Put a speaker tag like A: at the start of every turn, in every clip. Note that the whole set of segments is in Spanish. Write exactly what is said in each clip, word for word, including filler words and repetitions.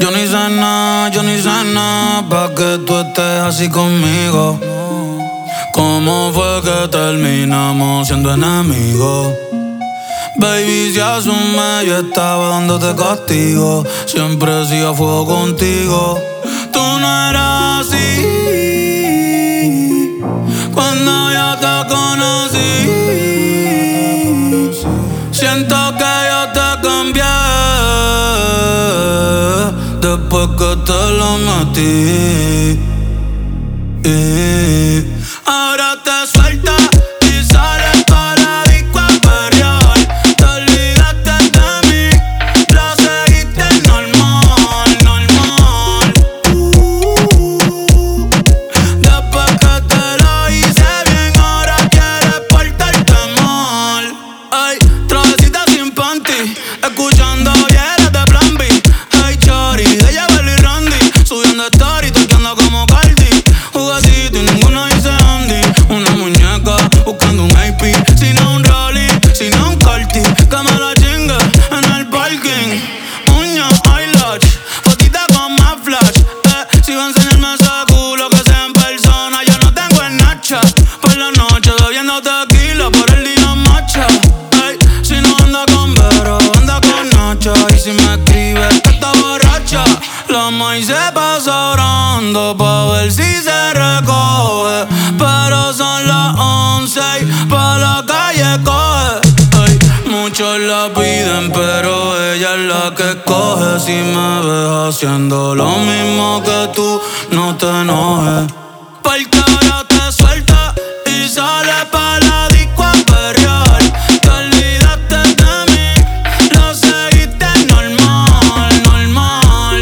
A: Yo ni sé nada, yo ni sé nada pa' que tú estés así conmigo. ¿Cómo fue que terminamos siendo enemigos? Baby, si asume, yo estaba dándote castigo. Siempre he sido a fuego contigo. Tú no eras así cuando yo te conocí. Siento que yo te cambié después que te lo metí. Ahora te sueltas y sales pa' la disco a perrear. Te olvidaste de mí, lo seguiste normal, normal. Después que te lo hice bien, ahora quieres portarte mal. Ay, travesita sin panty, escuchando hieras de Plan B. Ay, chori, de Yabel y Randy, subiendo story, toqueando como Cardi. Juguetito y ninguno dice Andy. Una muñeca buscando un A P, si no un Rolly, si no un Carti. Que me la chingue en el parking. Uñas, eyelash, fotita con más flash. Eh, si va a enseñarme ese culo que sea en persona, yo no tengo el Nacha. Por la noche bebiendo tequila, por el día macha. Ey, si no anda con Vero, anda con Nacha. Y si me escribe que está borracha, la maíz se pasa orando pa' ver si se recoge. Pero son las once y pa' la calle coge. Ey, muchos la piden, pero ella es la que escoge. Si me ves haciendo lo mismo que tú, no te enojes. Porque ahora te sueltas y sales pa' la disco a perrear. Te olvidaste de mí, lo seguiste normal, normal.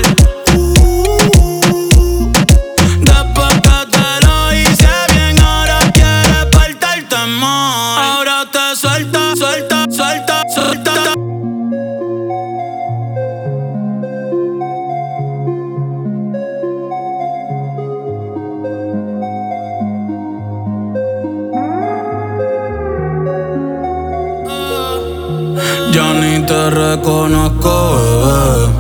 A: Después que te lo hice bien, ahora quieres portarte mal. Ahora te suelta, suelta, suelta, suelta. Ya ni te reconozco, bebé.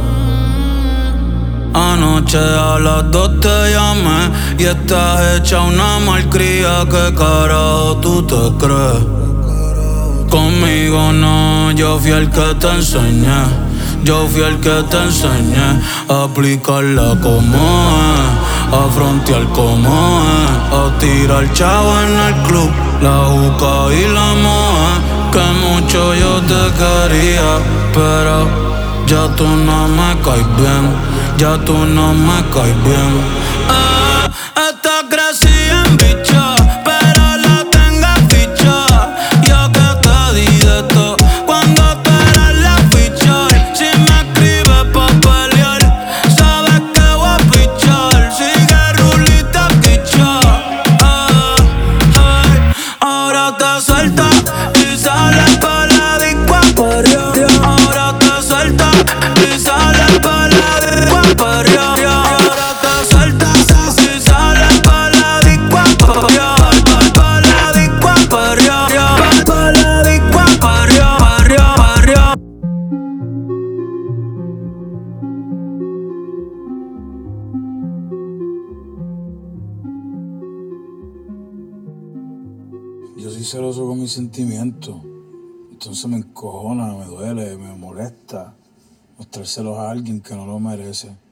A: Anoche a las dos te llamé y estás hecha una malcría. ¿Qué carajo tú te crees? Conmigo no, yo fui el que te enseñé. Yo fui el que te enseñé a aplicarla como es, a frontear como es, a tirar chavo en el club, la juca y la moe. Que mucho yo te quería, pero ya tú no me caes bien, ya tú no me caes bien. Eh, esta crecida en bicha, pero la tengo ficha. Yo que te di de todo cuando tú eras la ficha. Si me escribes pa' pelear, sabes que voy a fichar. Sigue rulita quicha. Eh, eh, ahora te sueltas y sales pa' la disco a perrear. Ahora te sueltas y sales pa' la disco a perrear. Ahora te sueltas y sales pa' la disco a perrear. Pa' la disco a perrear. Pa' la disco a perrear, perrear, perrear.
B: Yo soy celoso con mis sentimientos, entonces me encojona, me duele, me molesta mostrárselos a alguien que no lo merece.